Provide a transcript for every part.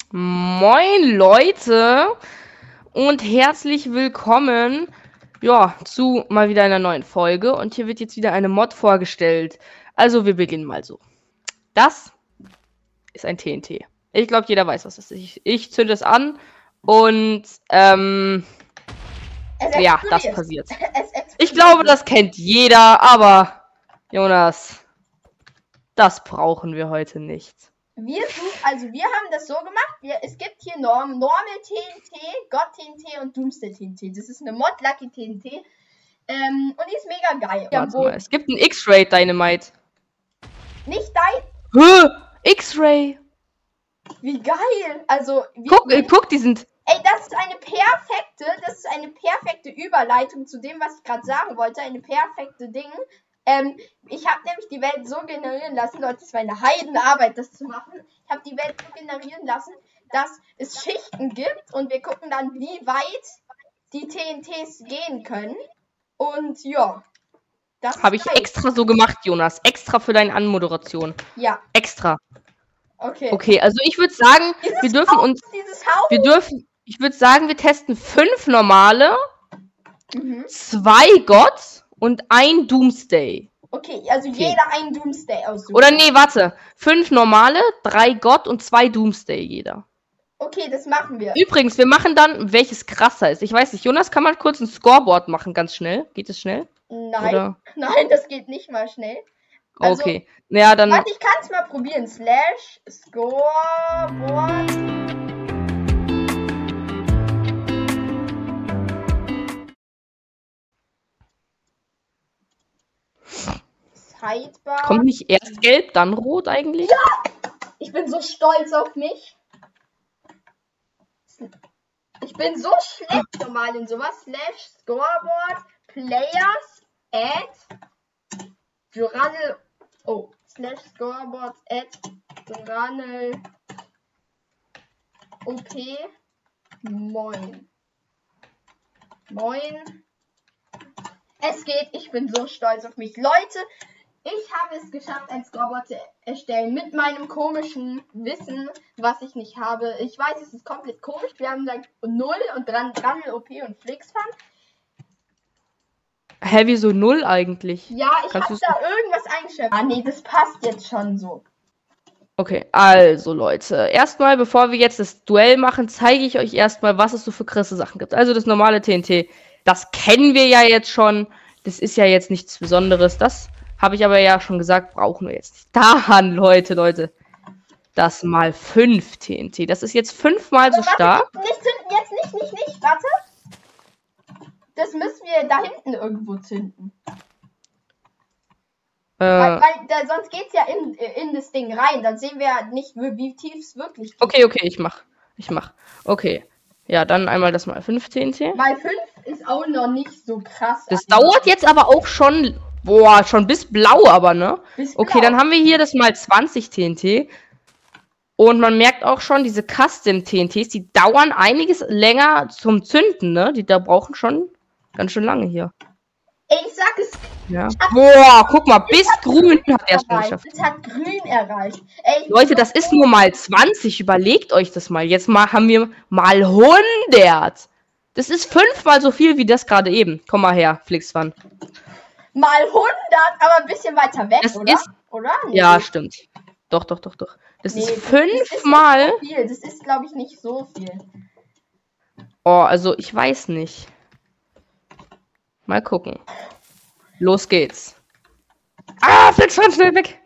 Moin Leute und herzlich willkommen zu mal wieder einer neuen Folge und hier wird jetzt wieder eine Mod vorgestellt. Also wir beginnen mal so. Das ist ein TNT. Ich glaube, jeder weiß, was das ist. Ich zünde es an und ja, das passiert. Ich glaube, das kennt jeder, aber Jonas, das brauchen wir heute nicht. Wir haben das so gemacht, es gibt hier Normal TNT, God TNT und Doomsday TNT. Das ist eine Mod, Lucky TNT. Und die ist mega geil. Warte mal, es gibt ein X-Ray Dynamite. Nicht dein... X-Ray! Wie geil! Also... Guck, die sind... Ey, das ist eine perfekte Überleitung zu dem, was ich gerade sagen wollte. Eine perfekte Ding. Ich habe nämlich die Welt so generieren lassen, Leute, es war eine Heidenarbeit, das zu machen. Ich habe die Welt so generieren lassen, dass es Schichten gibt und wir gucken dann, wie weit die TNTs gehen können. Und ja, das habe ich extra so gemacht, Jonas. Extra für deine Anmoderation. Ja. Extra. Okay, also ich würde sagen, ich würde sagen, wir testen 5 normale, 2 God und ein Doomsday. Okay, also jeder einen Doomsday aussuchen. Oder nee, warte. 5 normale, 3 God und 2 Doomsday jeder. Okay, das machen wir. Übrigens, wir machen dann, welches krasser ist. Ich weiß nicht, Jonas, kann man kurz ein Scoreboard machen, ganz schnell? Geht es schnell? Nein, oder? Nein, das geht nicht mal schnell. Also, okay, naja, dann... Warte, ich kann es mal probieren. / Scoreboard... Sidebar. Kommt nicht erst gelb, dann rot eigentlich? Ja! Ich bin so stolz auf mich. Ich bin so schlecht normal in sowas. / Scoreboard Players at Duranel. Oh, / Scoreboard at Duranel OP. Moin. Moin. Es geht, ich bin so stolz auf mich. Leute, ich habe es geschafft, ein Scoreboard zu erstellen mit meinem komischen Wissen, was ich nicht habe. Ich weiß, es ist komplett komisch. Wir haben dann 0 und dran OP und Flixfun. Hä, wieso 0 eigentlich? Ja, ich habe da irgendwas eingeschrieben. Ah, nee, das passt jetzt schon so. Okay, also Leute, erstmal, bevor wir jetzt das Duell machen, zeige ich euch erstmal, was es so für krasse Sachen gibt. Also das normale TNT, das kennen wir ja jetzt schon. Das ist ja jetzt nichts Besonderes. Das habe ich aber ja schon gesagt, brauchen wir jetzt nicht. Daran, Leute. Das mal 5 TNT. Das ist jetzt 5-mal so stark. Nicht zünden, jetzt nicht. Warte. Das müssen wir da hinten irgendwo zünden. Weil sonst geht's ja in das Ding rein. Dann sehen wir ja nicht, wie tief es wirklich geht. Okay, ich mach. Okay. Ja, dann einmal das mal 5 TNT. Mal 5 ist auch noch nicht so krass. Das dauert jetzt aber auch schon, schon bis blau, aber, ne? Okay, dann haben wir hier das mal 20 TNT. Und man merkt auch schon, diese Custom-TNTs, die dauern einiges länger zum Zünden, ne? Die da brauchen schon ganz schön lange hier. Ey, ich sag es. Ja. Boah, guck mal, bis grün hat er schon geschafft. Es hat grün erreicht. Ey, Leute, das ist nur mal 20. Überlegt euch das mal. Jetzt haben wir mal 100. Das ist 5-mal so viel wie das gerade eben. Komm mal her, Flixfun. Mal 100, aber ein bisschen weiter weg, das oder? Oder? Nee. Ja, stimmt. Doch. Das ist 5-mal. Das ist, glaube ich, nicht so viel. Oh, also ich weiß nicht. Mal gucken. Los geht's. Ah, Flixfun, schnell weg.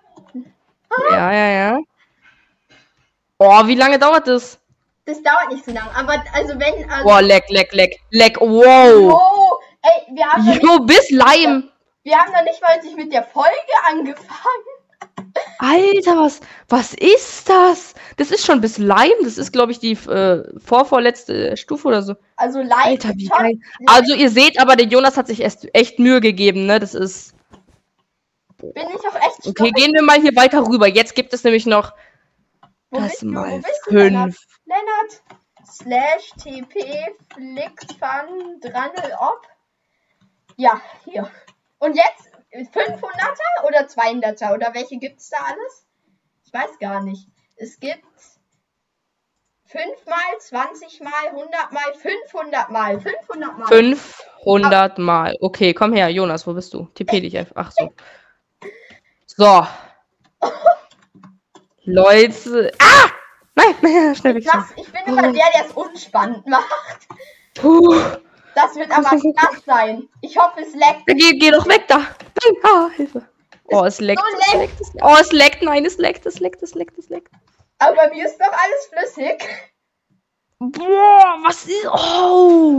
Ja. Oh, wie lange dauert das? Das dauert nicht so lange, aber also wenn... Also boah, leck. Wow. Oh, ey, wir haben... bis Leim. Wir haben noch nicht mal mit der Folge angefangen. Alter, was ist das? Das ist schon bis Leim. Das ist, glaube ich, die vorvorletzte Stufe oder so. Also Leim. Alter, wie geil. Also ihr seht aber, der Jonas hat sich echt Mühe gegeben, ne? Das ist... Bin ich auch echt stolz. Okay, gehen wir mal hier weiter rüber. Jetzt gibt es nämlich noch... Das mal 5. Lennart? / TP Flixfun Dranelop. Ja, hier. Und jetzt 500er oder 200er oder welche gibt's da alles? Ich weiß gar nicht. Es gibt 5 Mal, 20 Mal, 100 Mal, 500 Mal. 500 Mal. 500 Mal. Okay, komm her, Jonas, wo bist du? TP dich einfach. Ach so. So. Leute. Ah! Nein, schnell weg. Ich bin immer der es unspannend macht. Puh. Das wird aber krass sein. Ich hoffe, es leckt. Geh doch weg da. Nein, Hilfe. Oh, es leckt. Oh, es leckt. Nein, es leckt. Aber bei mir ist doch alles flüssig. Boah, was ist. Oh!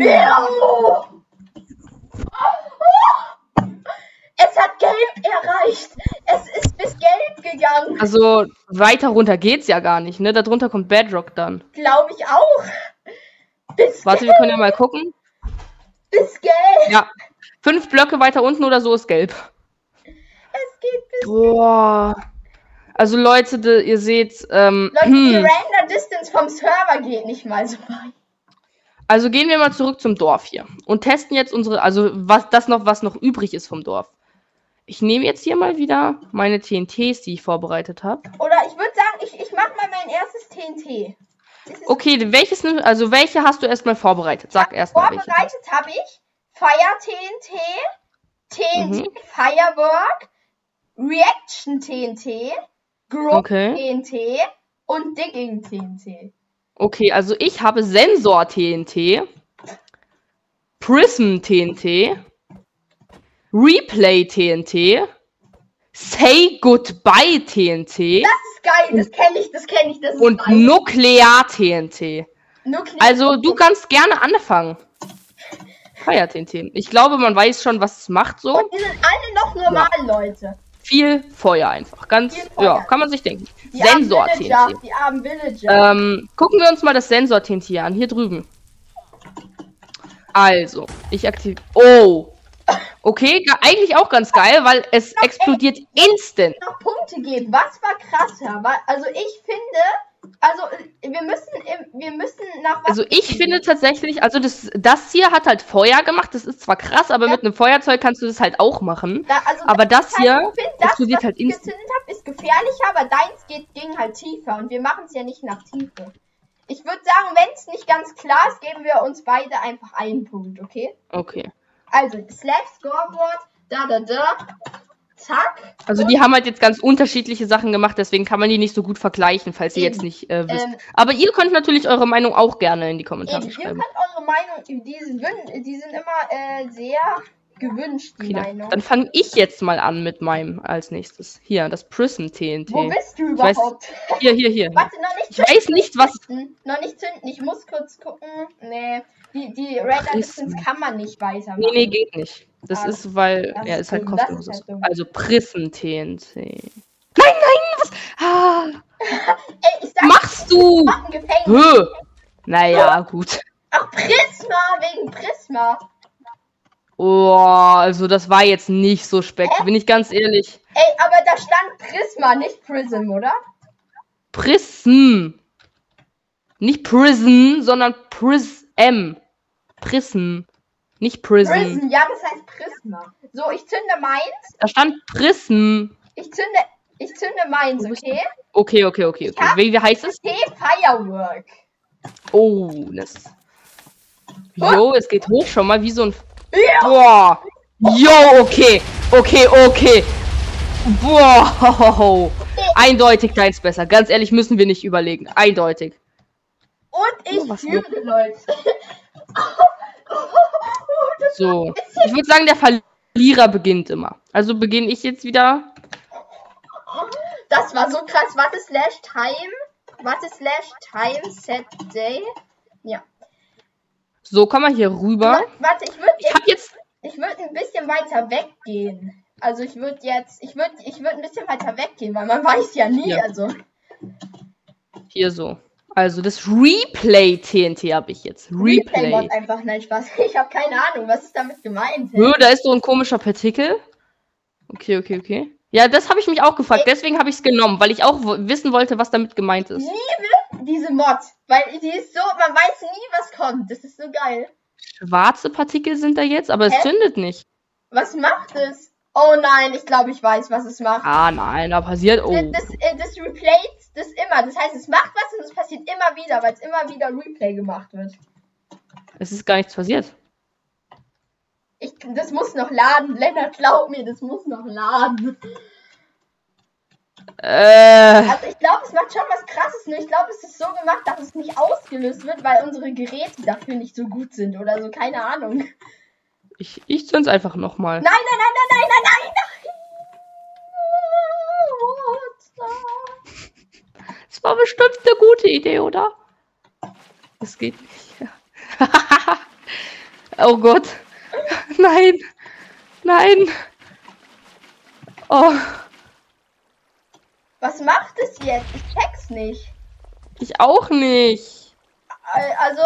Es hat Gelb erreicht. Es ist bis Gelb gegangen. Also, weiter runter geht's ja gar nicht, ne? Darunter kommt Bedrock dann. Glaube ich auch. Warte, wir können ja mal gucken. Bis Gelb. Ja. 5 Blöcke weiter unten oder so ist Gelb. Es geht bis Boah. Also, Leute, ihr seht. Leute, die Render Distance vom Server geht nicht mal so weit. Also gehen wir mal zurück zum Dorf hier und testen jetzt was noch übrig ist vom Dorf. Ich nehme jetzt hier mal wieder meine TNTs, die ich vorbereitet habe. Oder ich würde sagen, ich mache mal mein erstes TNT. Okay, welche hast du erstmal vorbereitet? Sag erstmal welche. Vorbereitet habe ich Fire TNT, TNT Firework, Reaction TNT, Growth TNT und Digging TNT. Okay, also ich habe Sensor TNT, Prism TNT, Replay TNT, Say Goodbye TNT. Das ist geil, das kenne ich. Das ist und geil. Nuklear TNT. Also du kannst gerne anfangen. Fire TNT. Ich glaube, man weiß schon, was es macht so. Und die sind alle noch normal, Leute. Viel Feuer einfach. Ja, kann man sich denken. Sensor TNT. Die armen Villager. Gucken wir uns mal das Sensor TNT an. Hier drüben. Also, ich aktiviere. Oh. Okay, eigentlich auch ganz geil, weil es explodiert instant. Noch Punkte geben. Was war krasser? Also ich finde, wir müssen nach was. Also ich finde tatsächlich, also das hier hat halt Feuer gemacht. Das ist zwar krass, aber mit einem Feuerzeug kannst du das halt auch machen. Aber das hier explodiert halt instant. Was ich gezündet habe, ist gefährlicher, aber deins ging halt tiefer und wir machen es ja nicht nach Tiefe. Ich würde sagen, wenn es nicht ganz klar ist, geben wir uns beide einfach einen Punkt, okay? Okay. Also, Slash Scoreboard, zack. Also die haben halt jetzt ganz unterschiedliche Sachen gemacht, deswegen kann man die nicht so gut vergleichen, falls ihr jetzt nicht wisst. Aber ihr könnt natürlich eure Meinung auch gerne in die Kommentare schreiben. Ihr könnt eure Meinung, die sind immer sehr gewünscht, die Meinung. Dann fange ich jetzt mal an mit meinem als nächstes. Hier, das Prism TNT. Wo bist du überhaupt? Hier. Warte, noch nicht zünden. Ich weiß nicht, was... Noch nicht zünden, ich muss kurz gucken. Nee, die Render Distance kann man nicht weitermachen. Nee, geht nicht. Das ist, weil... Ja, ist halt kostenlos. Also Prism TNT. Nein, was? Ey, ich sag, machst du? Gefängnis. Naja, gut. Ach, Prisma, wegen Prisma. Oh, also das war jetzt nicht so bin ich ganz ehrlich. Ey, aber da stand Prisma, nicht Prism, oder? Prism. Nicht Prism, sondern Prism. Prism. Nicht Prism. Prism, ja, das heißt Prisma. So, ich zünde meins. Da stand Prism. Ich zünde meins, okay? Okay. Wie heißt es? Firework. Oh, das... Jo, es geht hoch schon mal wie so ein... Ja. Boah. Jo, okay. Boah. Eindeutig deins besser. Ganz ehrlich, müssen wir nicht überlegen. Eindeutig. Und ich führe, Leute. So. Ich würde sagen, der Verlierer beginnt immer. Also beginne ich jetzt wieder. Das war so krass. Warte, Time set day. Ja. So, komm mal hier rüber. Warte, ich würde ein bisschen weiter weggehen. Also ich würde ein bisschen weiter weggehen, weil man weiß ja nie, also. Hier so. Also das Replay TNT habe ich jetzt. Replay. Einfach, nein, Spaß. Ich habe keine Ahnung, was ist damit gemeint. Da ist so ein komischer Partikel. Okay. Ja, das habe ich mich auch gefragt. Deswegen habe ich es genommen, weil ich auch wissen wollte, was damit gemeint ist. Liebe diese Mod, weil die ist so, man weiß nie, was kommt. Das ist so geil. Schwarze Partikel sind da jetzt, aber es zündet nicht. Was macht es? Oh nein, ich glaube, ich weiß, was es macht. Ah nein, da passiert... Oh. Das replays das immer. Das heißt, es macht was und es passiert immer wieder, weil es immer wieder Replay gemacht wird. Es ist gar nichts passiert. Das muss noch laden. Lennart, glaub mir, das muss noch laden. Also ich glaube, es macht schon was Krasses, nur ich glaube, es ist so gemacht, dass es nicht ausgelöst wird, weil unsere Geräte dafür nicht so gut sind oder so, keine Ahnung. Ich zünd's einfach nochmal. Nein. Das war bestimmt eine gute Idee, oder? Das geht nicht. Oh Gott. Nein. Oh. Was macht es jetzt? Ich check's nicht. Ich auch nicht. Also,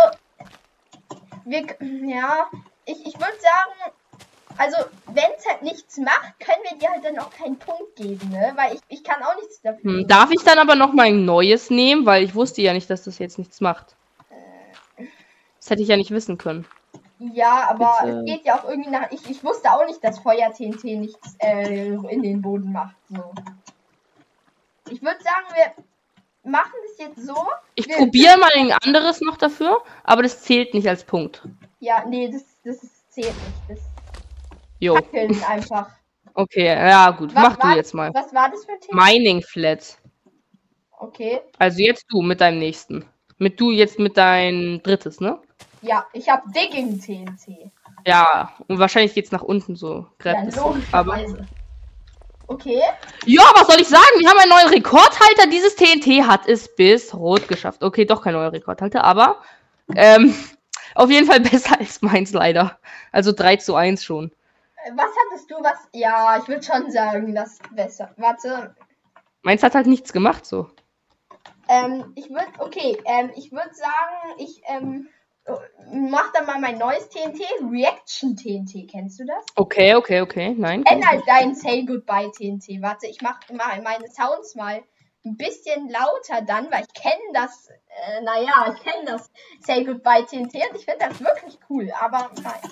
ich würde sagen, also, wenn es halt nichts macht, können wir dir halt dann auch keinen Punkt geben, ne? Weil ich kann auch nichts dafür. Darf ich dann aber noch mal ein neues nehmen? Weil ich wusste ja nicht, dass das jetzt nichts macht. Das hätte ich ja nicht wissen können. Ja, aber Bitte. es geht ja auch irgendwie nach... Ich wusste auch nicht, dass Feuer-TNT nichts in den Boden macht, so. Ich würde sagen, wir machen das jetzt so. Ich probiere mal ein anderes noch dafür, aber das zählt nicht als Punkt. Ja, nee, das zählt nicht. Das Jo. Fackeln einfach. Okay, ja gut, mach du jetzt mal. Was war das für ein Thema? Mining Flat. Okay. Also jetzt du mit deinem nächsten. Mit deinem drittes, ne? Ja, ich habe Digging TNT. Ja, und wahrscheinlich geht's nach unten so. Ja, Aber logischerweise. Okay. ja, was soll ich sagen? Wir haben einen neuen Rekordhalter. Dieses TNT hat es bis rot geschafft. Okay, doch kein neuer Rekordhalter, aber auf jeden Fall besser als meins leider. Also 3:1 schon. Was hattest du? Ja, ich würde schon sagen, das ist besser. Warte. Meins hat halt nichts gemacht so. Ich würde sagen, ich mach dann mal mein neues TNT. Reaction TNT, kennst du das? Okay. Nein. Ändert dein Say Goodbye TNT. Warte, ich mach mal meine Sounds mal ein bisschen lauter dann, weil ich kenne das, ich kenne das Say Goodbye TNT und ich finde das wirklich cool, aber nein.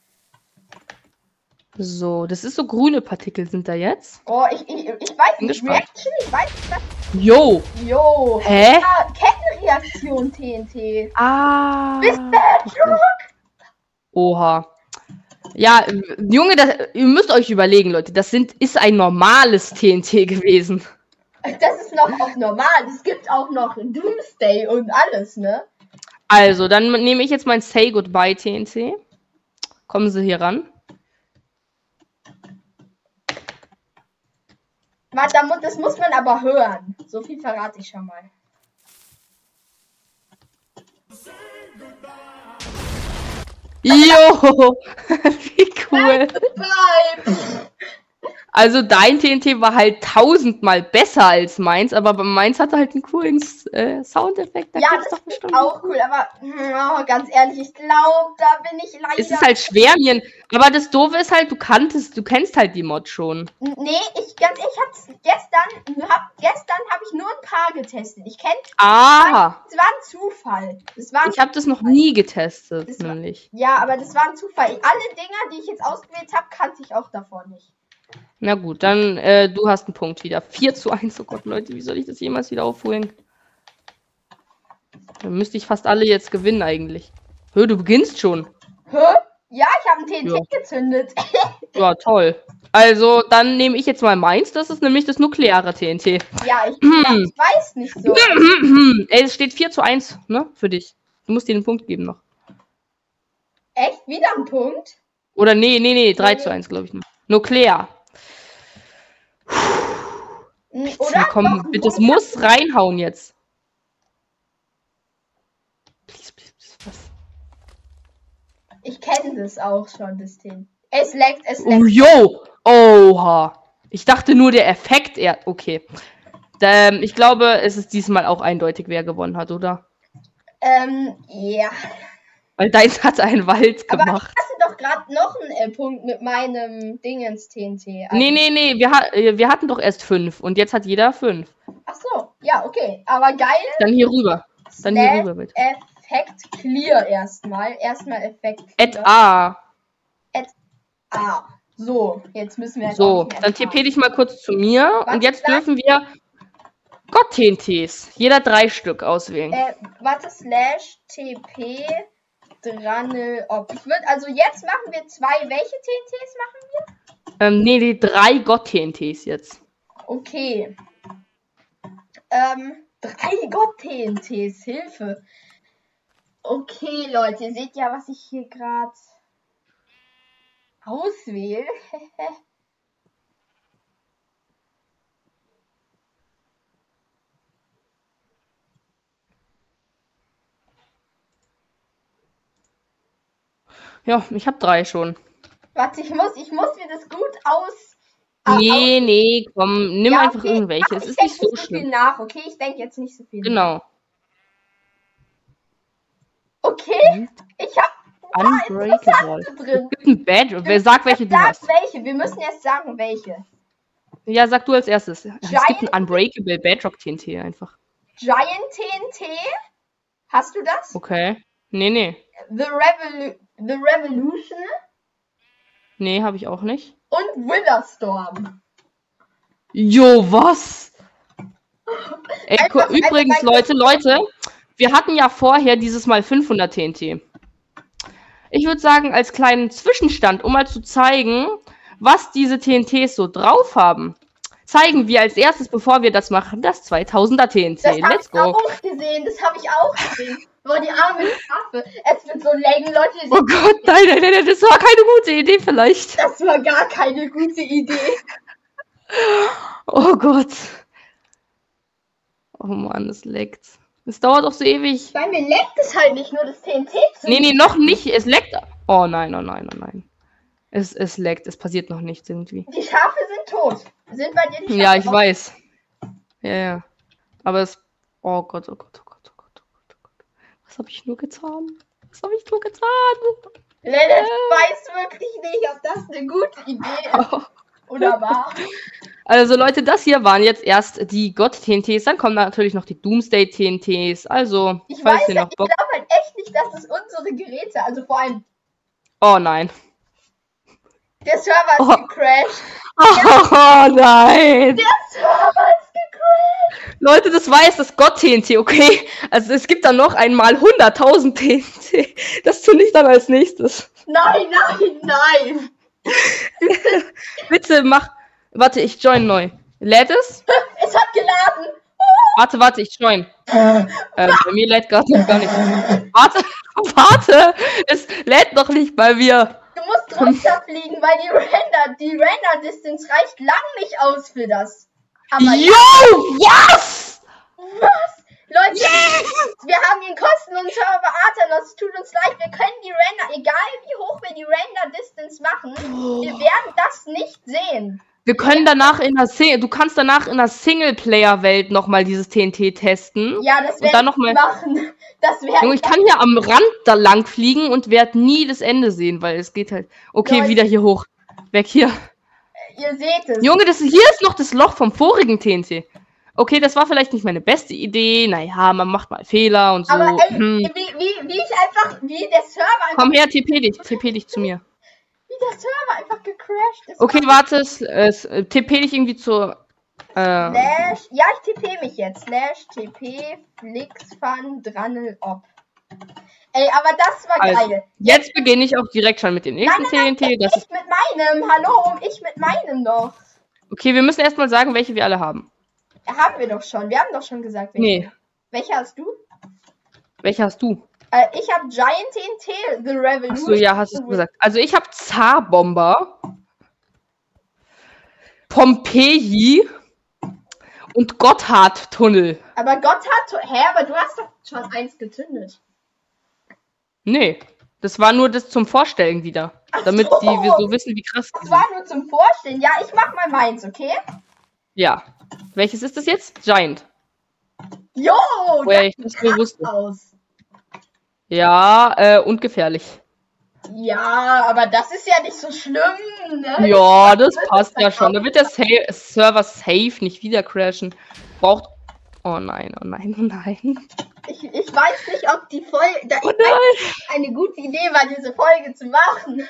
So, das ist so grüne Partikel sind da jetzt. Oh, ich weiß nicht, gespannt. Reaction, ich weiß nicht, was... Jo. Hä? Ja, Kettenreaktion TNT. Ah. Bist du Oha. Ja, Junge, ihr müsst euch überlegen, Leute, ist ein normales TNT gewesen. Das ist noch auch normal. Es gibt auch noch Doomsday und alles, ne? Also, dann nehme ich jetzt mein Say Goodbye TNT. Kommen Sie hier ran. Warte, das muss man aber hören. So viel verrate ich schon mal. Jo! Wie cool. Bye. Also dein TNT war halt 1000-mal besser als meins, aber meins hatte halt einen coolen Soundeffekt. Ja, das ist bestimmt auch cool, aber ganz ehrlich, ich glaube, da bin ich leider... Es ist halt schwer, aber das Doofe ist halt, du kennst halt die Mod schon. Nee, gestern habe ich nur ein paar getestet. Ich kenne... Ah! Es war ein Zufall. Ich habe das noch nie getestet, nämlich. Ja, aber das war ein Zufall. Alle Dinger, die ich jetzt ausgewählt habe, kannte ich auch davor nicht. Na gut, dann du hast einen Punkt wieder. 4:1. Oh Gott, Leute, wie soll ich das jemals wieder aufholen? Dann müsste ich fast alle jetzt gewinnen eigentlich. Hör, du beginnst schon. Hä? Ja, ich habe einen TNT gezündet. Ja, toll. Also, dann nehme ich jetzt mal meins. Das ist nämlich das nukleare TNT. Ja, ich weiß nicht so. Es steht 4:1, ne, für dich. Du musst dir den Punkt geben noch. Echt? Wieder ein Punkt? Oder nee, 3:1, glaube ich noch. Nuklear. Oder? Komm, bitte, es muss reinhauen jetzt. Please, was? Ich kenne das auch schon, das Thema. Es leckt. Oh, yo! Oha! Ich dachte nur der Effekt, okay. Ich glaube, es ist diesmal auch eindeutig, wer gewonnen hat, oder? Ja. Weil deins hat einen Wald gemacht. Aber ich hatte doch gerade noch einen Punkt mit meinem Dingens TNT. Also Nee. Wir hatten doch erst 5 und jetzt hat jeder 5. Ach so, ja, okay. Aber geil. Dann hier rüber. Bitte. Effekt clear erstmal. Erstmal Effekt clear. A. So, jetzt müssen wir... So, dann TP dich mal kurz zu mir. Und jetzt dürfen wir... Gott-TNTs. Jeder 3 Stück auswählen. Warte, /TP Dranel-Op. Also jetzt machen wir 2. Welche TNTs machen wir? Nee, die 3 Gott-TNTs jetzt. Okay. 3 Gott-TNTs, Hilfe. Okay, Leute, ihr seht ja, was ich hier gerade auswähle. Ja, ich habe 3 schon. Warte, ich muss mir das gut Nee, komm, nimm einfach okay, irgendwelche. Es ist nicht so schlimm. Viel nach, okay? Ich denke jetzt nicht so viel Genau. nach. Okay, ich habe Unbreakable. Drin. Es gibt ein Badge. Wer sagt, welche du hast? Welche? Wir müssen jetzt sagen, welche. Ja, sag du als erstes. Es gibt ein Unbreakable Bedrock TNT einfach. Giant TNT? Hast du das? Okay. Nee. The Revolution? Nee, habe ich auch nicht. Und Witherstorm. Jo, was? Ey, übrigens, Leute, wir hatten ja vorher dieses Mal 500 TNT. Ich würde sagen, als kleinen Zwischenstand, um mal zu zeigen, was diese TNTs so drauf haben, zeigen wir als erstes, bevor wir das machen, das 2000er TNT. Let's go. Das habe ich auch gesehen. Boah, die arme Schafe. Es wird so laggen, Leute. Oh Gott, nein, das war keine gute Idee vielleicht. Das war gar keine gute Idee. Oh Gott. Oh Mann, es leckt. Es dauert doch so ewig. Bei mir leckt es halt nicht, nur das TNT zu. Nee, noch nicht. Es leckt. Oh nein. Es leckt. Es passiert noch nichts irgendwie. Die Schafe sind tot. Sind bei dir die Schafe? Ja, ich weiß. Ja. Aber es... Oh Gott. Was habe ich nur getan? Lennart weiß wirklich nicht, ob das eine gute Idee ist. Oder war. Also Leute, das hier waren jetzt erst die Gott-TNTs, dann kommen natürlich noch die Doomsday-TNTs, also ich glaube halt echt nicht, dass das unsere Geräte, also vor allem... Oh nein. Der Server ist gecrashed. Oh nein. Der Server ist gecrashed. Leute, das war jetzt das Gott-TNT, okay? Also es gibt dann noch einmal 100.000 TNT. Das tue ich dann als nächstes. Nein. Bitte mach... Warte, ich join neu. Lädt es? Es hat geladen. Warte, ich join. Bei mir lädt gerade noch gar nicht. Warte, es lädt noch nicht bei mir. Du musst runterfliegen, weil die Render-Distance reicht lang nicht aus für das. Aber was? Leute, wir haben den kostenlosen Server Athenos, es tut uns leid, wir können die Render, egal wie hoch wir die Render-Distance machen, wir werden das nicht sehen. Wir können danach du kannst danach in der Singleplayer-Welt nochmal dieses TNT testen. Ja, das werde ich machen. Junge, ich kann hier am Rand da lang fliegen und werde nie das Ende sehen, weil es geht halt... Okay, Leute, wieder hier hoch. Weg hier. Ihr seht es. Junge, hier ist noch das Loch vom vorigen TNT. Okay, das war vielleicht nicht meine beste Idee. Naja, man macht mal Fehler und so. Aber ey, wie der Server... Komm her, TP dich zu mir. Wie der Server einfach gecrashed ist. Okay, warte, TP dich irgendwie zur... Ja, ich TP mich jetzt. /TP Flixfun Dranel-Op. Ey, aber das war geil. Jetzt beginne ich auch direkt schon mit dem nächsten TNT. Ich mit meinem. Hallo, ich mit meinem noch. Okay, wir müssen erstmal sagen, welche wir alle haben. Ja, haben wir doch schon. Wir haben doch schon gesagt, welche. Nee. Welche hast du? Welche hast du? Ich habe Giant TNT, The Revolution. Achso, ja, hast du gesagt. Also ich habe Zarbomber, Pompeji und Gotthardtunnel. Aber aber du hast doch schon eins gezündet. Nee, das war nur das zum Vorstellen wieder. Damit wir so wissen, wie krass das war nur zum Vorstellen. Ja, ich mach mal meins, okay? Ja. Welches ist das jetzt? Giant. Jo, das sieht bewusst aus. Ja, und gefährlich. Ja, aber das ist ja nicht so schlimm, ne? Ja, das passt ja schon. Da wird der Server safe nicht wieder crashen. Braucht... Oh nein. Ich weiß nicht, ob die Folge... eine gute Idee war, diese Folge zu machen.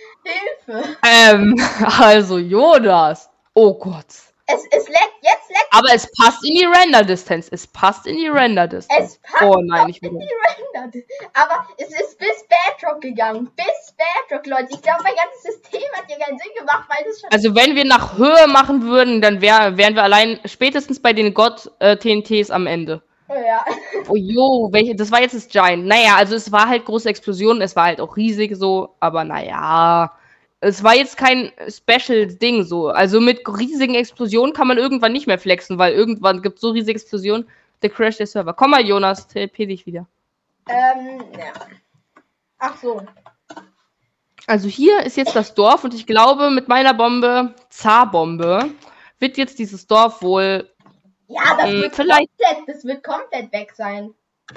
Hilfe. Also, Jonas. Oh Gott. Es leckt, jetzt leckt Aber es passt in die Render-Distance. Es passt in die Render-Distance. Es passt Oh nein, ich in will. die Render. Aber es ist bis Bedrock gegangen. Bis Bedrock, Leute. Ich glaube, mein ganzes System hat hier keinen Sinn gemacht, weil das schon... Also wenn wir nach Höhe machen würden, dann wären wir allein spätestens bei den God-TNTs am Ende. Ja. Oh jo, das war jetzt das Giant. Naja, also es war halt große Explosion, es war halt auch riesig so, aber naja. Es war jetzt kein Special-Ding so. Also mit riesigen Explosionen kann man irgendwann nicht mehr flexen, weil irgendwann gibt es so riesige Explosionen, der crasht der Server. Komm mal, Jonas, TP dich wieder. Ja. Ach so. Also hier ist jetzt das Dorf und ich glaube, mit meiner Bombe, Zarbombe, wird jetzt dieses Dorf wohl... Ja, das wird komplett weg sein.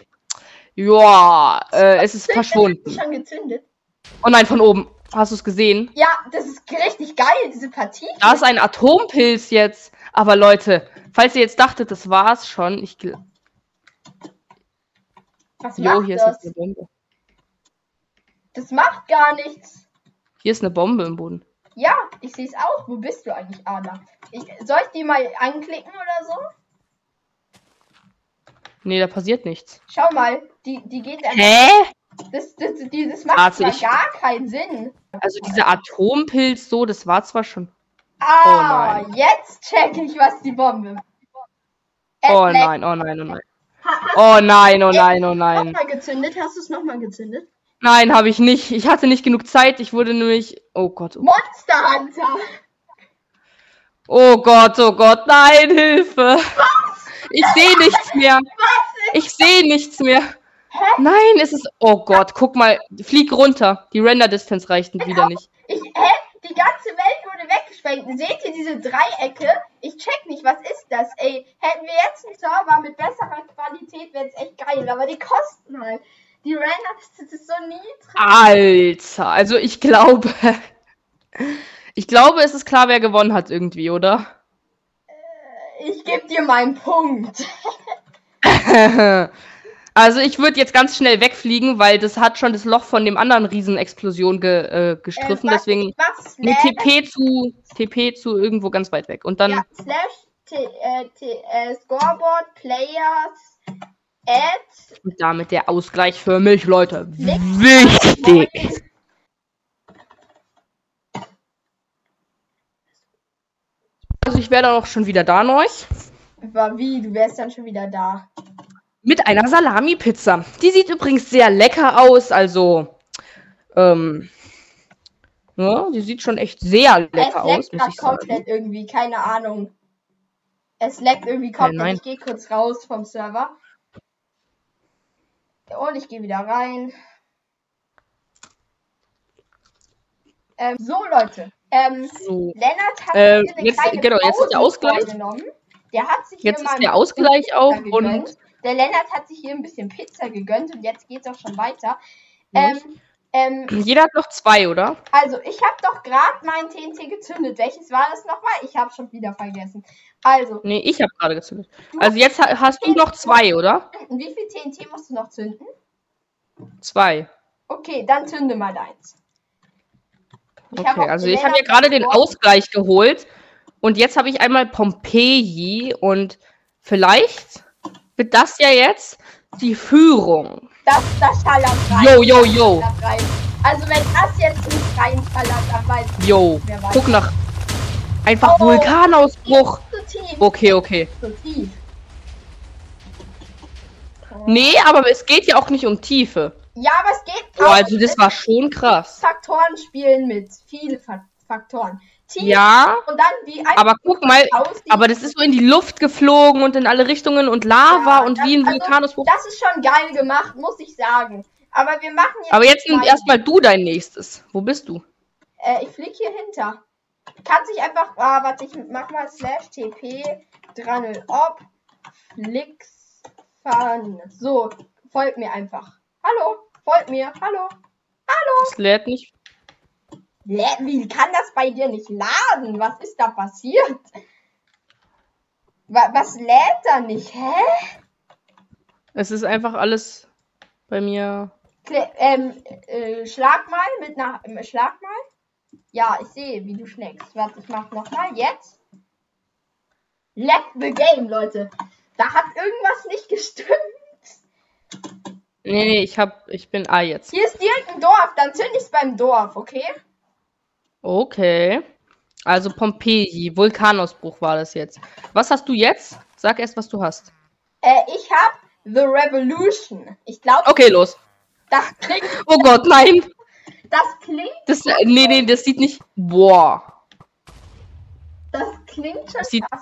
Ja, es ist verschwunden. Schon gezündet. Oh nein, von oben. Hast du es gesehen? Ja, das ist richtig geil, diese Partie. Da ist ein Atompilz jetzt. Aber Leute, falls ihr jetzt dachtet, das war's schon. Was Jo, macht hier das? ist jetzt eine Bombe. Das macht gar nichts. Hier ist eine Bombe im Boden. Ja, ich sehe es auch. Wo bist du eigentlich, Ada? Soll ich die mal anklicken oder so? Nee, da passiert nichts. Schau mal, die geht einfach. Hä? Das macht zwar gar keinen Sinn. Also dieser Atompilz so, das war zwar schon... Ah, oh jetzt check ich, was die Bombe... Oh nein, oh nein, oh nein. Oh nein, oh nein, oh nein. Nochmal gezündet? Hast du es nochmal gezündet? Nein, habe ich nicht. Ich hatte nicht genug Zeit. Ich wurde nämlich... Oh Gott. Oh Monster Hunter! Oh Gott, nein, Hilfe! Ich sehe nichts mehr. Ich sehe nichts mehr. Hä? Nein, es ist... Oh Gott, guck mal. Flieg runter. Die Render-Distance reicht wieder nicht. Die ganze Welt wurde weggesprengt. Seht ihr diese Dreiecke? Ich check nicht, was ist das? Ey, hätten wir jetzt einen Server mit besserer Qualität, wäre es echt geil. Aber die kosten halt. Die Render-Distance ist so niedrig. Alter, also ich glaube... Ich glaube, es ist klar, wer gewonnen hat irgendwie, oder? Ich gebe dir meinen Punkt. Also ich würde jetzt ganz schnell wegfliegen, weil das hat schon das Loch von dem anderen Riesenexplosion gestriffen. Deswegen mit TP zu irgendwo ganz weit weg. Und dann... Ja, Scoreboard, Players, Add. Und damit der Ausgleich für mich, Leute. Wichtig. Also ich wäre dann auch schon wieder da, neuch. Wie? Du wärst dann schon wieder da. Mit einer Salami-Pizza. Die sieht übrigens sehr lecker aus, also ja, die sieht schon echt sehr lecker aus, muss ich komplett sagen. irgendwie, keine Ahnung. Es leckt irgendwie komplett. Nein. Ich gehe kurz raus vom Server. Und ich gehe wieder rein. So, Leute. So. Lennart hat eine jetzt, kleine genau, jetzt ist der Ausgleich. Vorgenommen. Der hat sich Jetzt hier ist mal der Ausgleich auch gegönnt. und Der Lennart hat sich hier ein bisschen Pizza gegönnt und jetzt geht's auch schon weiter. Jeder hat noch 2, oder? Also, ich habe doch gerade mein TNT gezündet. Welches war das nochmal? Ich habe schon wieder vergessen. Also. Nee, ich habe gerade gezündet. Also jetzt hast du noch 2, oder? Wie viel TNT musst du noch zünden? 2. Okay, dann zünde mal deins. Okay, also ich habe ja gerade den Ausgleich geholt. Und jetzt habe ich einmal Pompeji. Und vielleicht wird das ja jetzt die Führung. Das schallert rein. Jo. Also wenn das jetzt nicht reinschallert, dann weiß ich Jo, nicht mehr weiter. guck nach. Einfach Vulkanausbruch. Zu tief. Okay. Zu tief. Nee, aber es geht ja auch nicht um Tiefe. Ja, aber es geht Oh, also das war schon krass. Faktoren spielen mit. Viele Faktoren. Tief Ja, und dann wie aber guck mal, aber das ist so in die Luft geflogen und in alle Richtungen und Lava und wie ein Vulkanausbruch. Das ist schon geil gemacht, muss ich sagen. Aber wir machen jetzt... Aber jetzt nimm erstmal du dein nächstes. Wo bist du? Ich flieg hier hinter. Kannst dich einfach... warte, ich mach mal /TP 30 ob Flix Fun. So, folgt mir einfach. Hallo, folgt mir. Hallo. Es lädt nicht. Wie kann das bei dir nicht laden? Was ist da passiert? Was lädt da nicht? Hä? Es ist einfach alles bei mir. Schlag mal Schlag mal. Ja, ich sehe, wie du schlägst. Warte, ich mach nochmal. Jetzt. Let the game, Leute. Da hat irgendwas nicht gestimmt. Nee, ich bin A jetzt. Hier ist direkt ein Dorf, dann zünd ich's beim Dorf, okay? Okay. Also Pompeji, Vulkanausbruch war das jetzt. Was hast du jetzt? Sag erst, was du hast. Ich hab The Revolution. Ich glaube, Okay, los. das klingt. Oh Gott, nein. Das klingt. Nee, das sieht nicht. Boah. Das klingt schon Das sieht. krass.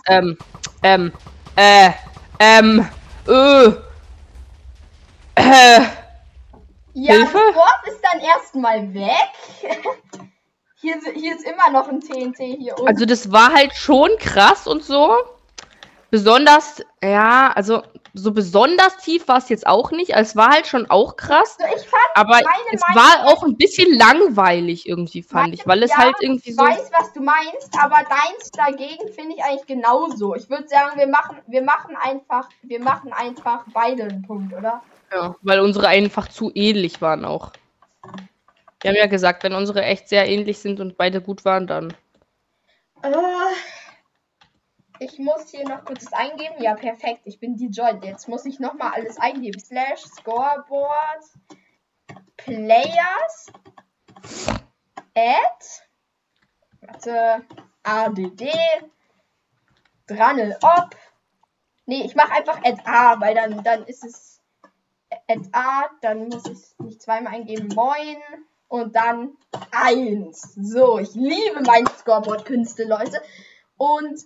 Ja, Hilfe? das Dorf ist dann erstmal weg. Hier ist immer noch ein TNT hier oben. Also das war halt schon krass und so. Besonders, ja, also so besonders tief war es jetzt auch nicht. Also es war halt schon auch krass. Also ich fand Aber es war auch ein bisschen langweilig irgendwie, fand ich. Weil es ja, halt irgendwie ich so... weiß, was du meinst, aber deins dagegen finde ich eigentlich genauso. Ich würde sagen, wir machen einfach beide einen Punkt, oder? Ja, weil unsere einfach zu ähnlich waren auch. Wir haben ja gesagt, wenn unsere echt sehr ähnlich sind und beide gut waren, dann... Ich muss hier noch kurz eingeben. Ja, perfekt. Ich bin die Joy. Jetzt muss ich nochmal alles eingeben. Slash Scoreboard Players ADD Drannel ob. Nee, ich mache einfach A, weil dann ist es A, dann muss ich es nicht zweimal eingeben. Moin und dann 1. So, ich liebe meine Scoreboard-Künste, Leute. Und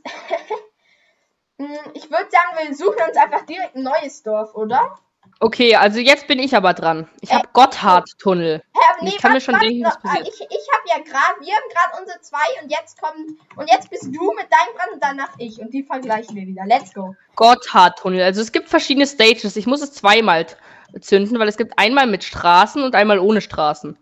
ich würde sagen, wir suchen uns einfach direkt ein neues Dorf, oder? Okay, also jetzt bin ich aber dran. Ich habe Gotthardtunnel. Ich kann mir schon denken, was passiert. Ich habe ja gerade, wir haben gerade unsere 2 und jetzt bist du mit deinem dran und danach ich. Und die vergleichen wir wieder. Let's go. Gotthardtunnel. Also es gibt verschiedene Stages. Ich muss es zweimal zünden, weil es gibt einmal mit Straßen und einmal ohne Straßen.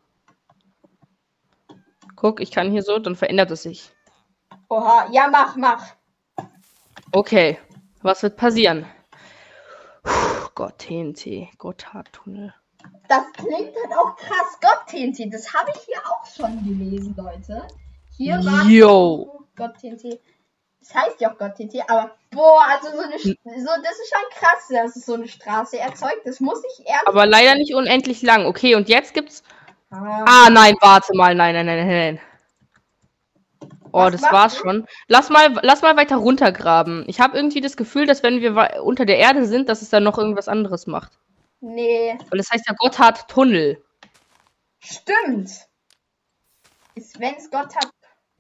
Guck, ich kann hier so, dann verändert es sich. Oha, ja, mach. Okay, was wird passieren? Gott, TNT, Gotthardtunnel. Das klingt halt auch krass. Gott TNT, das habe ich hier auch schon gelesen, Leute. Hier war Gott TNT. Das heißt ja auch Gott TNT, aber boah, also das ist schon krass, dass es so eine Straße erzeugt. Das muss ich ehrlich. Aber leider nicht unendlich lang. Okay, und jetzt gibt's. Nein, warte mal, nein. Oh, das war's schon. Lass mal weiter runtergraben. Ich habe irgendwie das Gefühl, dass wenn wir unter der Erde sind, dass es dann noch irgendwas anderes macht. Nee. Weil das heißt ja Gotthardtunnel. Stimmt. Wenn es Gotthard.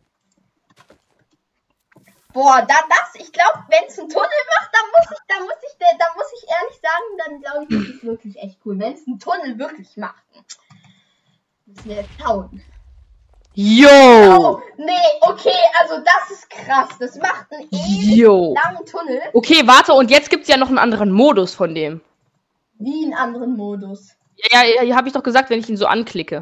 Boah, ich glaube, wenn es einen Tunnel macht, dann muss ich ehrlich sagen, dann glaube ich, das ist wirklich echt cool. Wenn es einen Tunnel wirklich macht. Müssen wir jetzt schauen. Yo! Oh, nee, okay, also das ist krass. Das macht einen ewig langen Tunnel. Okay, warte, und jetzt gibt's ja noch einen anderen Modus von dem. Wie einen anderen Modus? Ja, habe ich doch gesagt, wenn ich ihn so anklicke.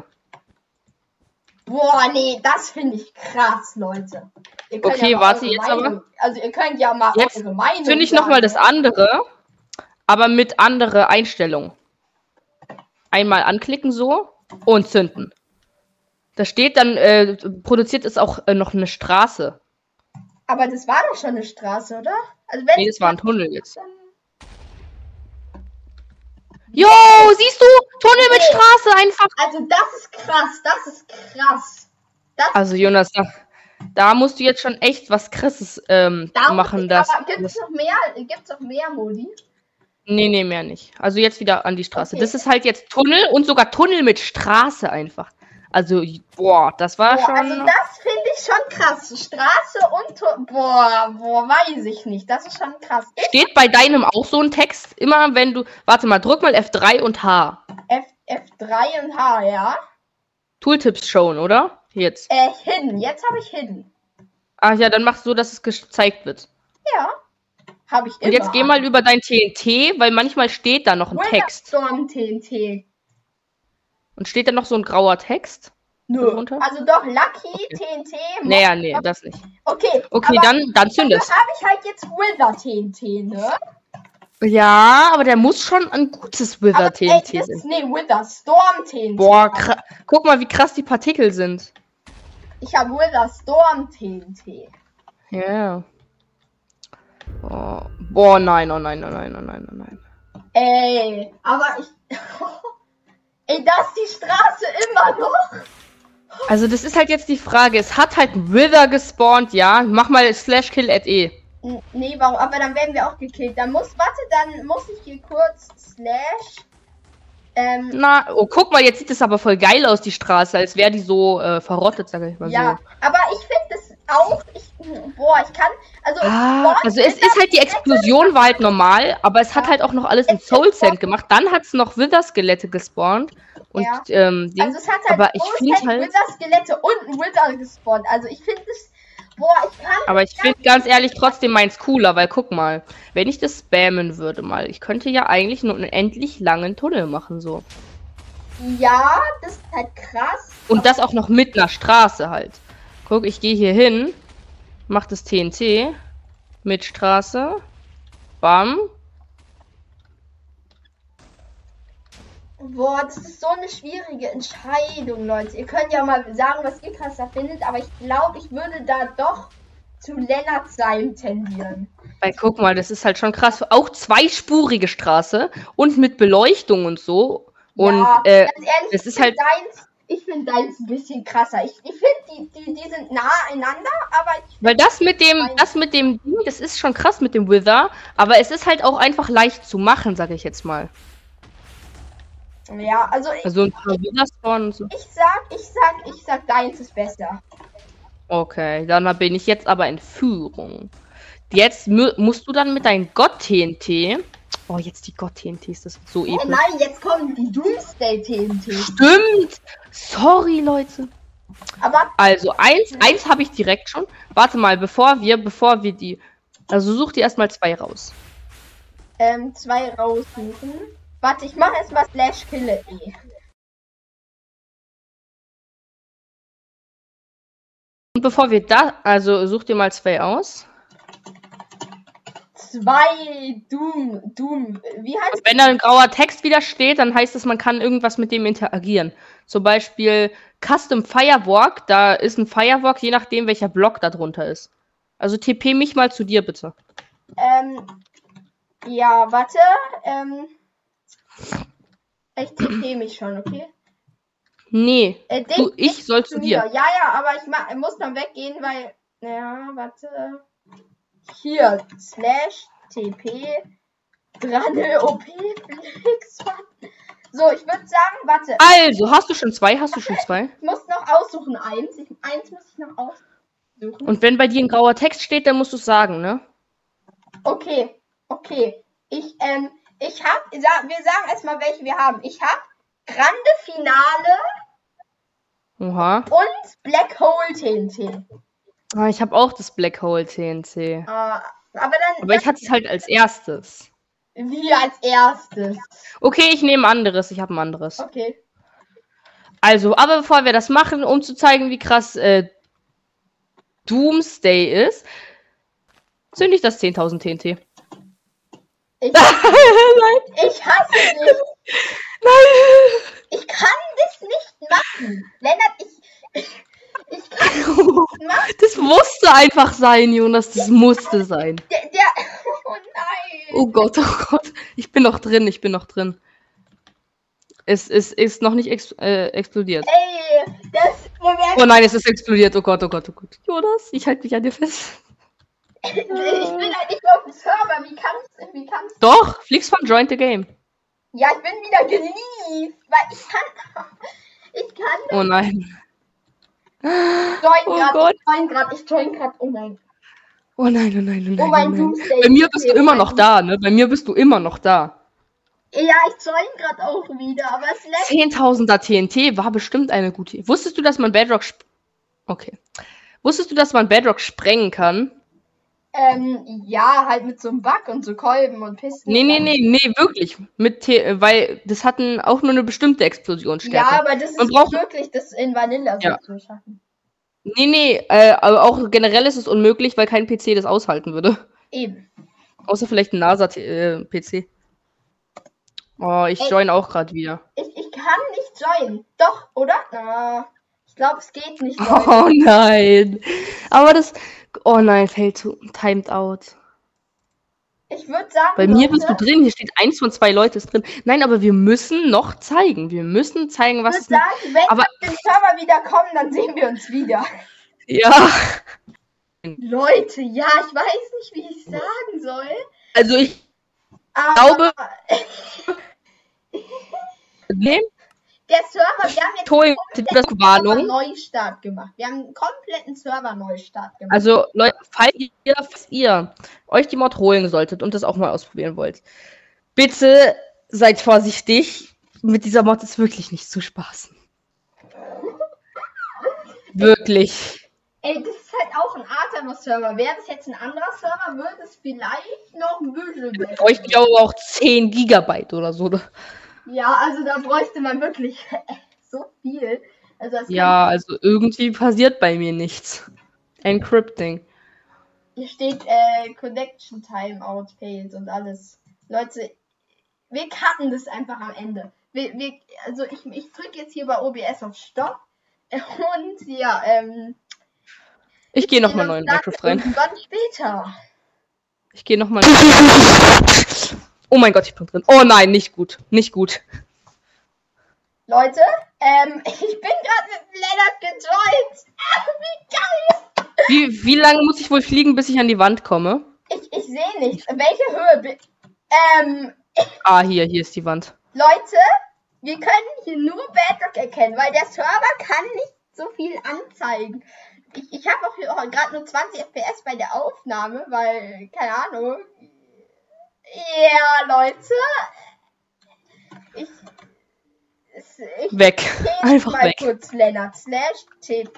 Boah, nee, das finde ich krass, Leute. Okay, ja warte jetzt aber. Also ihr könnt ja mal jetzt eure Meinung finde ich nochmal das andere, aber mit andere Einstellung. Einmal anklicken so und zünden. Da steht dann, produziert es auch noch eine Straße. Aber das war doch schon eine Straße, oder? Also nee, das war ein Tunnel jetzt. Jo, siehst du? Tunnel mit Straße einfach. Also das ist krass. Also Jonas, da musst du jetzt schon echt was Krasses machen. Aber gibt's noch mehr Modi? Nee, mehr nicht. Also jetzt wieder an die Straße. Okay. Das ist halt jetzt Tunnel und sogar Tunnel mit Straße einfach. Also, boah, das war schon... Also das finde ich schon krass. Straße und... Boah, weiß ich nicht. Das ist schon krass. Steht bei deinem auch so ein Text? Immer wenn du... Warte mal, drück mal F3 und H. F3 und H, ja. Tooltips shown, oder? Jetzt. Hidden. Jetzt habe ich Hidden. Ach ja, dann mach so, dass es gezeigt wird. Ja. Habe ich immer. Und jetzt geh mal über dein TNT, weil manchmal steht da noch ein Text. Storm TNT. Und steht da noch so ein grauer Text? Nö. Darunter? Also doch, Lucky, TNT. Nee, das nicht. Okay, dann zünd es. habe ich halt jetzt Wither TNT, ne? Ja, aber der muss schon ein gutes Wither TNT sein. Nee, Wither Storm TNT. Boah, guck mal, wie krass die Partikel sind. Ich habe Wither Storm TNT. Ja. Oh. Boah, nein, oh nein, oh nein, oh nein, oh nein. Ey, aber ich... Ey, das ist die Straße immer noch. Also das ist halt jetzt die Frage. Es hat halt ein Wither gespawnt, ja. Mach mal /kill@e. Nee, warum? Aber dann werden wir auch gekillt. Dann muss ich hier kurz / Na, oh, guck mal, jetzt sieht es aber voll geil aus, die Straße, als wäre die so verrottet, sag ich mal ja, so. aber ich finde das auch, ich kann, also es ist halt, die Explosion war halt normal, aber es hat halt auch noch alles in Soul Sand gemacht. Dann hat es noch Wither-Skelette gespawnt. Und, ja. Also es hat halt aber ich finde halt Wither-Skelette und ein Wither gespawnt. Also ich finde das, aber ich finde ganz ehrlich trotzdem meins cooler, weil guck mal, wenn ich das spammen würde mal, ich könnte ja eigentlich nur einen endlich langen Tunnel machen, so. Ja, das ist halt krass. Und das auch noch mit einer Straße halt. Guck, ich gehe hier hin, mach das TNT mit Straße, bam. Boah, das ist so eine schwierige Entscheidung, Leute. Ihr könnt ja mal sagen, was ihr krasser findet, aber ich glaube, ich würde da doch zu Lennart Seim tendieren. Weil guck mal, das ist halt schon krass. Auch zweispurige Straße und mit Beleuchtung und so. Und ja, ganz ehrlich, es ist halt. Ich finde deins ein bisschen krasser. Ich finde, die sind nah einander, aber weil das mit dem Ding, das ist schon krass mit dem Wither, aber es ist halt auch einfach leicht zu machen, sag ich jetzt mal. Ja, also ein paar Wither-Spawn und so. Ich sag, deins ist besser. Okay, dann bin ich jetzt aber in Führung. Jetzt musst du dann mit deinem Gott-TNT. Oh, jetzt die Gott-TNTs, das wird so episch. Oh nein, jetzt kommen die Doomsday-TNT. Stimmt! Sorry, Leute. Aber. Also, eins habe ich direkt schon. Warte mal, bevor wir die. Also, such dir erstmal 2 raus. 2 raussuchen. Warte, ich mache erstmal /kill@e. Und bevor wir da. Also, such dir mal 2 aus. 2 Doom. Wie heißt und wenn da ein grauer Text wieder steht, dann heißt es, man kann irgendwas mit dem interagieren. Zum Beispiel Custom Firewalk, da ist ein Firewalk, je nachdem, welcher Block da drunter ist. Also TP mich mal zu dir, bitte. Ja, warte. Ich TP mich schon, okay? Nee, ich soll zu dir. Ja, aber ich muss dann weggehen, weil... Ja, warte... Hier, /TP, Drane OP, Flix. So, ich würde sagen, warte. Also, hast du schon 2? Ich muss noch aussuchen, eins muss ich noch aussuchen. Und wenn bei dir ein grauer Text steht, dann musst du es sagen, ne? Okay. Wir sagen erstmal, welche wir haben. Ich habe Grande Finale. Oha. Und Black Hole TNT. Ah, ich habe auch das Black Hole TNT. Aber ich hatte es halt als erstes. Wie als erstes? Okay, ich nehme ein anderes. Ich habe ein anderes. Okay. Also, aber bevor wir das machen, um zu zeigen, wie krass Doomsday ist, zünde ich das 10.000 TNT. Ich Nein. Ich hasse dich. Nein. Ich kann das nicht machen. Lennart, ich kann das nicht machen. Das musste einfach sein, Jonas. Das musste sein. Oh nein. Oh Gott. Ich bin noch drin. Es ist noch nicht explodiert. Ey, oh nein, es ist explodiert. Oh Gott. Jonas, ich halte mich an dir fest. Ich bin halt nicht auf dem Server. Wie kannst du? Doch, Flix von Join the Game. Ja, ich bin wieder geliefert, weil ich kann. Oh nein. Ich join grad. Oh nein. Oh nein. Oh mein Doomsday. Bei mir bist du immer noch da, ne? Ja, ich join gerade auch wieder, aber es leckt. 10.000er TNT war bestimmt eine gute Idee. Wusstest du, dass man Bedrock sprengen kann? Ja, halt mit so einem Bug und so Kolben und Pisten. Nee, wirklich. Weil das hatten auch nur eine bestimmte Explosionsstärke. Ja, aber das ist nicht wirklich, das in Vanilla so zu schaffen. Aber auch generell ist es unmöglich, weil kein PC das aushalten würde. Eben. Außer vielleicht ein NASA-PC. Oh, ich join auch gerade wieder. Ich kann nicht joinen. Doch, oder? Ich glaube, es geht nicht. Oh nein. Aber das... Oh nein, fällt zu. Timed out. Ich würde sagen, Bei mir Leute, bist du drin, hier steht 1 von 2 Leute ist drin. Nein, aber wir müssen noch zeigen. Wir müssen zeigen, ich was würde es sagen, wenn aber- wir auf den Server wieder kommen, dann sehen wir uns wieder. Ja. Leute, ja, ich weiß nicht, wie ich sagen soll. Also ich Aber glaube, nee, der Server, wir haben jetzt toll, das einen Warnung. Neustart gemacht. Wir haben einen kompletten Server-Neustart gemacht. Also Leute, falls ihr euch die Mod holen solltet und das auch mal ausprobieren wollt, bitte seid vorsichtig. Mit dieser Mod ist wirklich nicht zu spaßen. Wirklich. Ey, das ist halt auch ein Artemis-Server. Wäre das jetzt ein anderer Server, würde es vielleicht noch ein bisschen besser. Bräuchte ich aber auch 10 Gigabyte oder so. Ja, also da bräuchte man wirklich so viel. Also das Ja, also irgendwie passiert bei mir nichts. Encrypting. hier steht Connection Timeout Fails und alles. Leute, wir cutten das einfach am Ende. Also ich drücke jetzt hier bei OBS auf Stopp. Und ja, Ich gehe nochmal neu in dann Minecraft rein. irgendwann später. Ich gehe nochmal. Oh mein Gott, ich bin drin. Oh nein, nicht gut. Nicht gut. Leute, ich bin gerade mit Lennart gejoint. Wie geil! Wie lange muss ich wohl fliegen, bis ich an die Wand komme? Ich sehe nichts. Welche Höhe bin Ah, hier ist die Wand. Leute, wir können hier nur Bedrock erkennen, weil der Server kann nicht so viel anzeigen. Ich habe auch gerade nur 20 FPS bei der Aufnahme, weil, keine Ahnung. Ja, Leute. Ich Weg. Einfach mal weg. kurz Lennart. /tp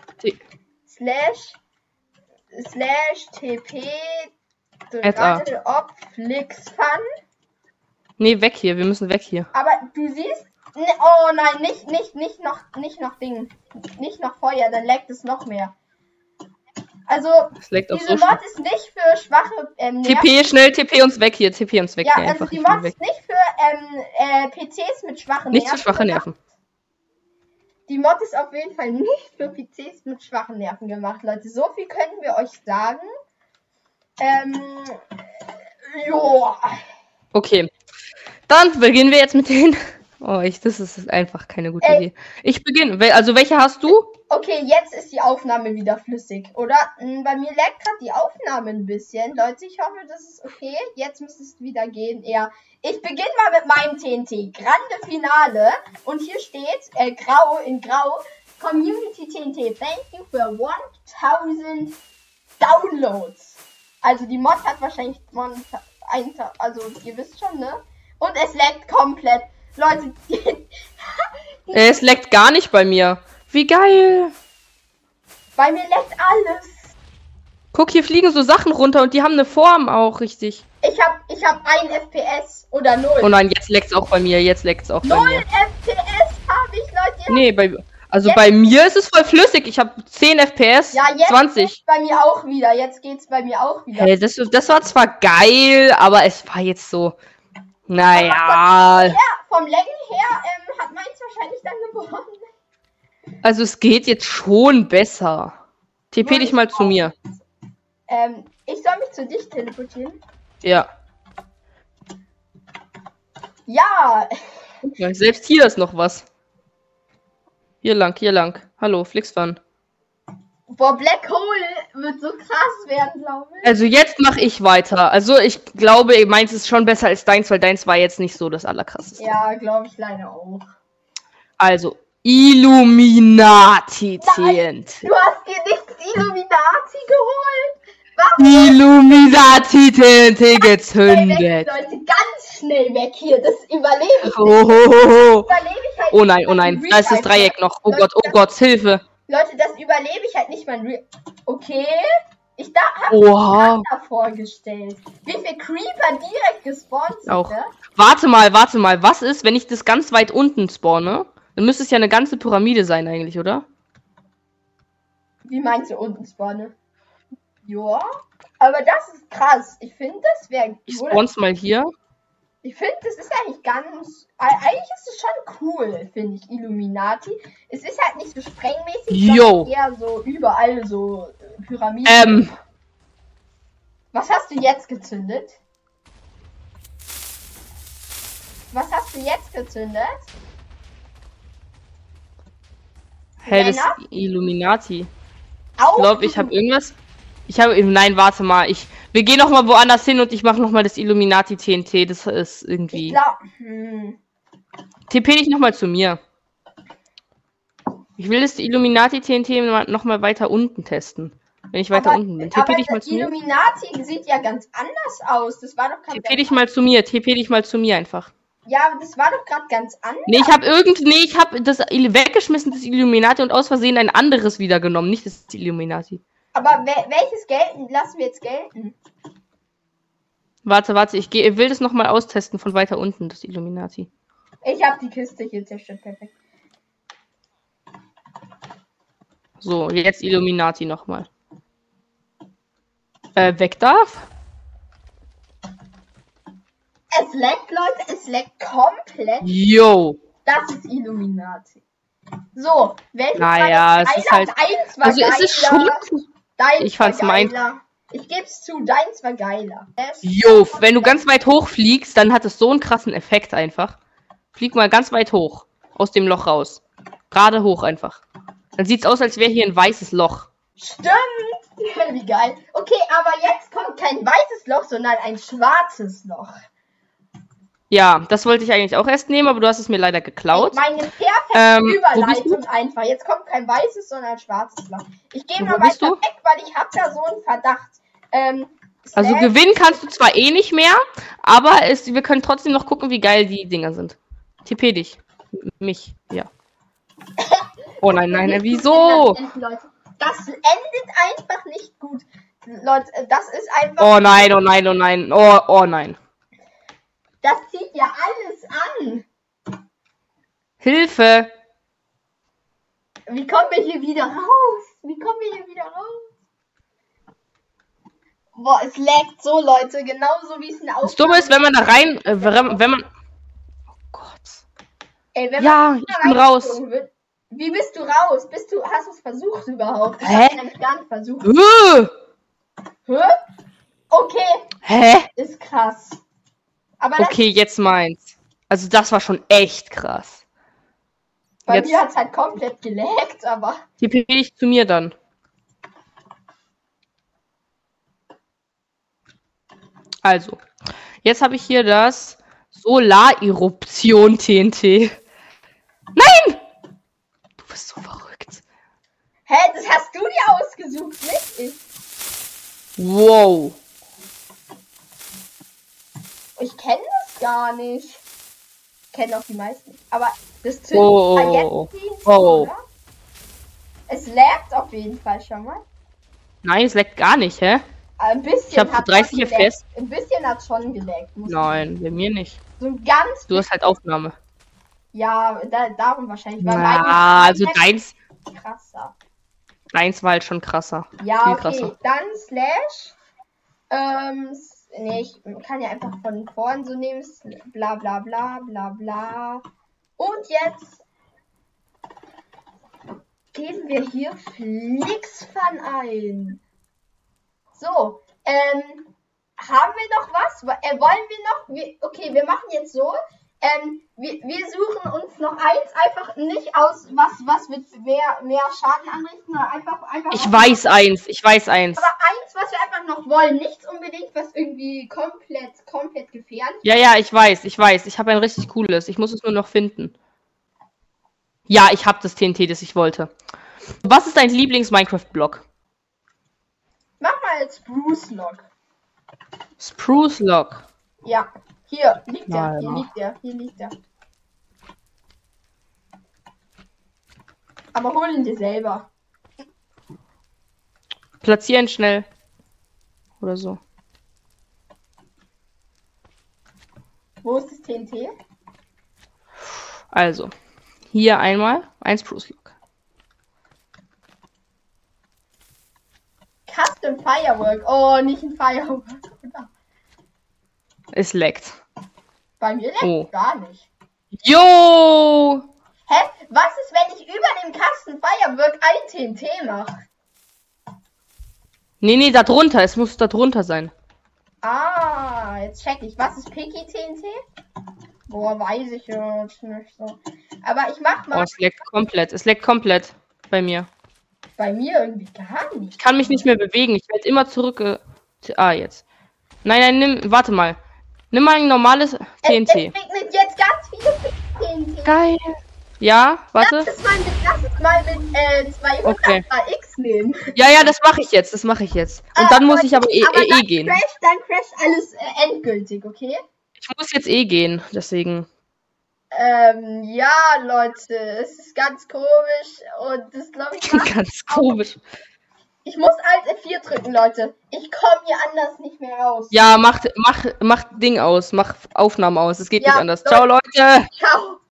SA. ob Flixfun. Nee, weg hier. Wir müssen weg hier. Aber du siehst. Ne, oh nein, nicht noch Ding. Nicht noch Feuer, dann leckt es noch mehr. Also, Das leckt auch diese so Mod ist nicht für schwache Nerven. TP, schnell, TP uns weg hier. TP uns weg Ja, hier also einfach. die Ich will Mod weg. ist nicht für PCs mit schwachen Nicht Nerven. zu schwache Nerven. Die Mod ist auf jeden Fall nicht für PCs mit schwachen Nerven gemacht, Leute. So viel können wir euch sagen. Joa. Okay. Dann beginnen wir jetzt mit den. Oh, das ist einfach keine gute Idee. Ich beginne. Also, welche hast du? Okay, jetzt ist die Aufnahme wieder flüssig, oder? Bei mir lag gerade die Aufnahme ein bisschen. Leute, ich hoffe, das ist okay. Jetzt müsste es wieder gehen. Ja. Ich beginne mal mit meinem TNT. Grande Finale. Und hier steht, grau in grau, Community TNT. Thank you for 1000 Downloads. Also die Mod hat wahrscheinlich also ihr wisst schon, ne? Und es laggt komplett. Leute, Es leckt gar nicht bei mir. Wie geil. bei mir laggt alles. Guck, hier fliegen so Sachen runter und die haben eine Form auch richtig. Ich hab 1 FPS oder 0. Oh nein, jetzt leckt's auch bei mir. Jetzt leckt's auch bei 0 mir. FPS habe ich, Leute. Nee, bei mir ist es voll flüssig. Ich habe 10 FPS, Ja, jetzt 20. geht's bei mir auch wieder. Jetzt geht's bei mir auch wieder. Hey, das war zwar geil, aber es war jetzt so. Naja. Ja, vom Längen her hat meins wahrscheinlich dann gewonnen. Also es geht jetzt schon besser. TP dich mal zu mir. Ich soll mich zu dich teleportieren. Ja. Ja. Ja, selbst hier ist noch was. Hier lang. Hallo, Flixfun. Boah, Black Hole wird so krass werden, glaube ich. Also jetzt mache ich weiter. Also ich glaube, meins ist schon besser als deins, weil deins war jetzt nicht so das Allerkrasseste. Ja, glaube ich leider auch. Also, Illuminati Nein, TNT. du hast dir nicht Illuminati geholt. Warum? Illuminati TNT Schnell weg, gezündet. Leute, ganz schnell weg hier. Das überlebe ich nicht. Oh, Überlebe ich halt oh nicht nein, oh mal nein. im Da ist das Real Life. Dreieck noch. Oh Gott, Hilfe. Leute, das überlebe ich halt nicht mal in Real. Okay. Ich habe Oha. mir vorgestellt. Wie viele Creeper direkt gespawnt sind, Auch. ne? Warte mal. Was ist, wenn ich das ganz weit unten spawne? Dann müsste es ja eine ganze Pyramide sein eigentlich, oder? Wie meinst du unten spawne? Ja. Aber das ist krass. Ich finde, das wäre Ich cool. spawn's mal hier. Ich finde, das ist eigentlich ganz. Eigentlich ist es schon cool, finde ich, Illuminati. Es ist halt nicht so sprengmäßig, Jo. sondern eher so überall so Pyramiden. Was hast du jetzt gezündet? Was hast du jetzt gezündet? Hä, das Männer? ist Illuminati. Ich Auch? glaube, ich habe irgendwas. Nein, warte mal. Wir gehen noch mal woanders hin und ich mache noch mal das Illuminati TNT. Das ist irgendwie. Ich glaub, TP dich noch mal zu mir. Ich will das Illuminati TNT noch mal weiter unten testen. Wenn ich weiter unten bin. TP dich mal das zu mir. Illuminati sieht ja ganz anders aus. Das war doch gerade. TP dich mal zu mir. TP dich mal zu mir einfach. Ja, aber das war doch gerade ganz anders. Nee, ich habe das weggeschmissen, das Illuminati, und aus Versehen ein anderes wieder genommen. Nicht das Illuminati. Aber welches gelten? Lassen wir jetzt gelten. Warte, ich will das nochmal austesten von weiter unten, das Illuminati. Ich habe die Kiste hier zerstört. Perfekt. So, jetzt Illuminati nochmal. Weg darf? Es leckt, Leute. Es leckt komplett. Yo! Das ist Illuminati. So, welches Naja, es ist halt. Deins war Also, es ist schon. Deins Ich fand's war geiler. Ich geb's zu, deins war geiler. Jo, wenn du ganz weit hoch fliegst, dann hat es so einen krassen Effekt einfach. Flieg mal ganz weit hoch. Aus dem Loch raus. Gerade hoch einfach. Dann sieht's aus, als wäre hier ein weißes Loch. Stimmt! Wie geil. Okay, aber jetzt kommt kein weißes Loch, sondern ein schwarzes Loch. Ja, das wollte ich eigentlich auch erst nehmen, aber du hast es mir leider geklaut. Meine perfekte Überleitung einfach. Jetzt kommt kein weißes, sondern ein schwarzes Loch. Ich gehe mal weiter weg, weil ich habe da so einen Verdacht. Also gewinnen kannst du zwar eh nicht mehr, aber wir können trotzdem noch gucken, wie geil die Dinger sind. TP dich. Mich, ja. Oh nein, wieso? Das endet einfach nicht gut. Leute, das ist einfach... Oh nein. Oh nein. Das zieht ja alles an. Hilfe! Wie kommen wir hier wieder raus? Boah, es laggt so, Leute. Genauso wie es eine Das Dumme ist, wenn man da rein... wenn man... Oh Gott. Ey, wenn ja, ich bin raus. Wird, wie bist du raus? Hast du es versucht überhaupt? Ich Hä? hab's nämlich gar nicht versucht. Hä? Okay. Hä? Ist krass. Aber okay, jetzt meins. Also das war schon echt krass. Bei mir hat es halt komplett gelaggt, aber... TP dich zu mir dann. Also, jetzt habe ich hier das Solareruption TNT. Nein! Du bist so verrückt. Hä, das hast du dir ausgesucht, nicht ich. Wow. Ich kenne das gar nicht. Ich kenne auch die meisten nicht. Aber das zündet jetzt oder? Es laggt auf jeden Fall schon mal. Nein, es laggt gar nicht, hä? Ein bisschen. Ich habe 30 FPS. Ein bisschen hat schon gelaggt. Nein, bei mir nicht. So ein ganz. Du hast halt Aufnahme. Ja, darum wahrscheinlich. Ja, also deins. Krasser. Deins war halt schon krasser. Ja, viel okay. Krasser. Dann Slash. Nee, ich kann ja einfach von vorn so nehmen. Bla bla bla bla bla. Und jetzt geben wir hier Flixfan ein. So, haben wir noch was? Wollen wir noch? Okay, wir machen jetzt so. Wir suchen uns noch eins, einfach nicht aus, was wird mehr Schaden anrichten, einfach. Ich weiß eins. Aber eins, was wir einfach noch wollen, nichts unbedingt, was irgendwie komplett gefährlich ist. Ja, ich weiß. Ich habe ein richtig cooles. Ich muss es nur noch finden. Ja, ich habe das TNT, das ich wollte. Was ist dein Lieblings-Minecraft-Block? Mach mal Spruce Log. Spruce Log. Ja, hier liegt er. Hier liegt er. Aber hol ihn dir selber. Platzieren schnell. Oder so. Wo ist das TNT? Also, hier einmal ein Spruce Log. Custom Firework. Oh, nicht ein Firework. Es leckt. Bei mir leckt gar nicht. Jo! Hä? Was ist, wenn ich über dem Custom Firework ein TNT mache? Nee, da drunter. Es muss da drunter sein. Ah, jetzt check ich. Was ist Picky TNT? Boah, weiß ich jetzt nicht so. Aber ich mach Oh, mal es leckt komplett. Es leckt komplett bei mir. bei mir irgendwie gar nicht. Ich kann mich nicht mehr bewegen. Ich werde immer zurück. Jetzt. Nein, warte mal. Nimm mal ein normales Es TNT. regnet jetzt ganz viele TNT. Geil. Ja, warte. Lass es mal mit 200 Okay. X nehmen. Ja, das mache ich jetzt. Und dann muss ich aber dann gehen. Dann crasht alles endgültig, okay? Ich muss jetzt gehen, deswegen. Ja, Leute, es ist ganz komisch und das glaube ich war Ganz komisch. Ich muss Alt F4 drücken, Leute. Ich komme hier anders nicht mehr raus. Ja, mach Ding aus. Mach Aufnahmen aus. Es geht Ja, nicht anders. Ciao, Leute. Ciao.